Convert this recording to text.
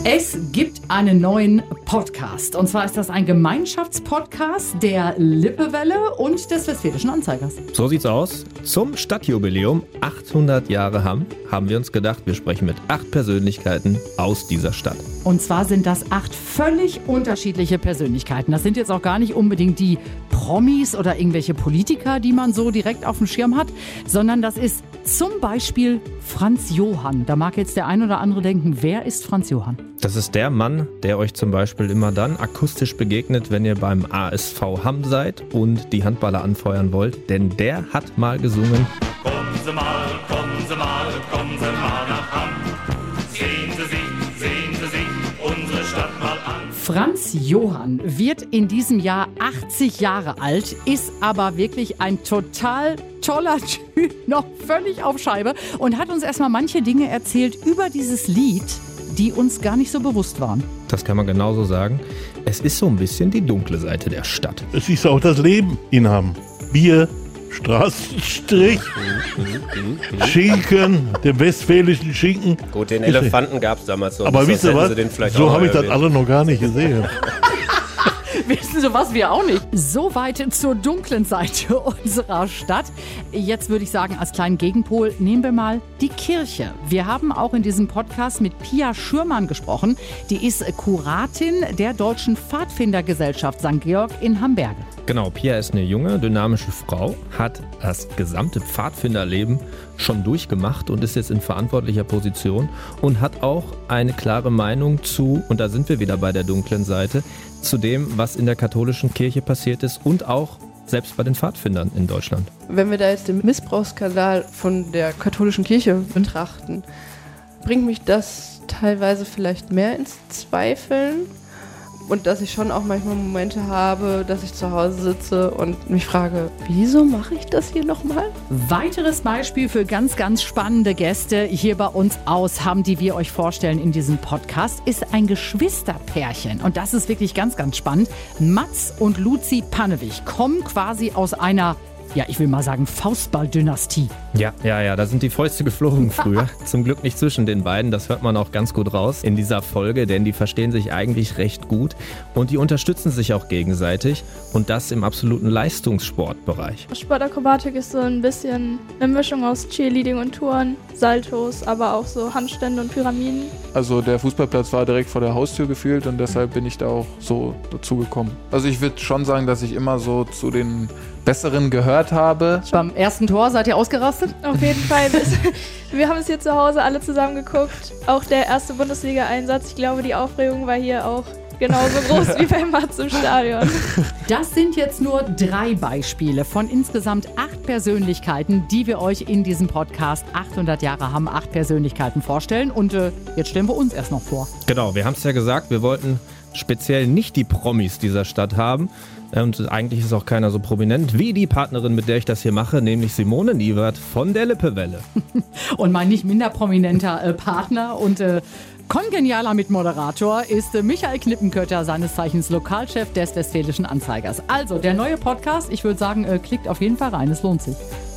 Es gibt einen neuen Podcast. Und zwar ist das ein Gemeinschaftspodcast der Lippewelle und des Westfälischen Anzeigers. So sieht's aus. Zum Stadtjubiläum 800 Jahre haben wir uns gedacht, wir sprechen mit 8 Persönlichkeiten aus dieser Stadt. Und zwar sind das 8 völlig unterschiedliche Persönlichkeiten. Das sind jetzt auch gar nicht unbedingt die Promis oder irgendwelche Politiker, die man so direkt auf dem Schirm hat, sondern das ist zum Beispiel Franz Johann. Da mag jetzt der ein oder andere denken, wer ist Franz Johann? Das ist der Mann, der euch zum Beispiel immer dann akustisch begegnet, wenn ihr beim ASV Hamm seid und die Handballer anfeuern wollt, denn der hat mal gesungen. Kommen Sie mal, kommen Sie mal, kommen Sie mal nach Hamm. Sehen Sie sich unsere Stadt mal an. Franz Johann wird in diesem Jahr 80 Jahre alt, ist aber wirklich ein total toller Typ, noch völlig auf Scheibe und hat uns erstmal manche Dinge erzählt über dieses Lied, die uns gar nicht so bewusst waren. Das kann man genauso sagen. Es ist so ein bisschen die dunkle Seite der Stadt. Es ist auch das Leben in Hamm. Bier, Straßenstrich, Schinken, den westfälischen Schinken. Gut, den Elefanten gab es damals noch. Aber wisst ihr was? So habe ich das alle noch gar nicht gesehen. Wissen Sie was, wir auch nicht. Soweit zur dunklen Seite unserer Stadt. Jetzt würde ich sagen, als kleinen Gegenpol nehmen wir mal die Kirche. Wir haben auch in diesem Podcast mit Pia Schürmann gesprochen. Die ist Kuratin der Deutschen Pfadfindergesellschaft St. Georg in Hamberge. Genau, Pia ist eine junge, dynamische Frau, hat das gesamte Pfadfinderleben schon durchgemacht und ist jetzt in verantwortlicher Position und hat auch eine klare Meinung zu, und da sind wir wieder bei der dunklen Seite, zu dem, was in der katholischen Kirche passiert ist und auch selbst bei den Pfadfindern in Deutschland. Wenn wir da jetzt den Missbrauchsskandal von der katholischen Kirche betrachten, bringt mich das teilweise vielleicht mehr ins Zweifeln. Und dass ich schon auch manchmal Momente habe, dass ich zu Hause sitze und mich frage, wieso mache ich das hier nochmal? Weiteres Beispiel für ganz, ganz spannende Gäste hier bei uns aus Hamm, die wir euch vorstellen in diesem Podcast, ist ein Geschwisterpärchen. Und das ist wirklich ganz, ganz spannend. Mats und Luzi Pannewig kommen quasi aus einer, ja, ich will mal sagen, Faustball-Dynastie. Ja, da sind die Fäuste geflogen früher. Zum Glück nicht zwischen den beiden, das hört man auch ganz gut raus in dieser Folge, denn die verstehen sich eigentlich recht gut und die unterstützen sich auch gegenseitig und das im absoluten Leistungssportbereich. Sportakrobatik ist so ein bisschen eine Mischung aus Cheerleading und Touren, Saltos, aber auch so Handstände und Pyramiden. Also der Fußballplatz war direkt vor der Haustür gefühlt und deshalb bin ich da auch so dazu gekommen. Also ich würde schon sagen, dass ich immer so zu den Besseren gehört habe. Beim ersten Tor seid ihr ausgerastet? Auf jeden Fall. Wir haben es hier zu Hause alle zusammen geguckt. Auch der erste Bundesliga-Einsatz. Ich glaube, die Aufregung war hier auch genauso groß wie bei Mats im Stadion. Das sind jetzt nur 3 Beispiele von insgesamt 8 Persönlichkeiten, die wir euch in diesem Podcast 800 Jahre Hamm 8 Persönlichkeiten vorstellen. Und jetzt stellen wir uns erst noch vor. Genau, wir haben es ja gesagt, wir wollten speziell nicht die Promis dieser Stadt haben. Und eigentlich ist auch keiner so prominent wie die Partnerin, mit der ich das hier mache, nämlich Simone Niewert von der Lippewelle. Und mein nicht minder prominenter Partner und kongenialer Mitmoderator ist Michael Knippenkötter, seines Zeichens Lokalchef des Westfälischen Anzeigers. Also der neue Podcast, ich würde sagen, klickt auf jeden Fall rein, es lohnt sich.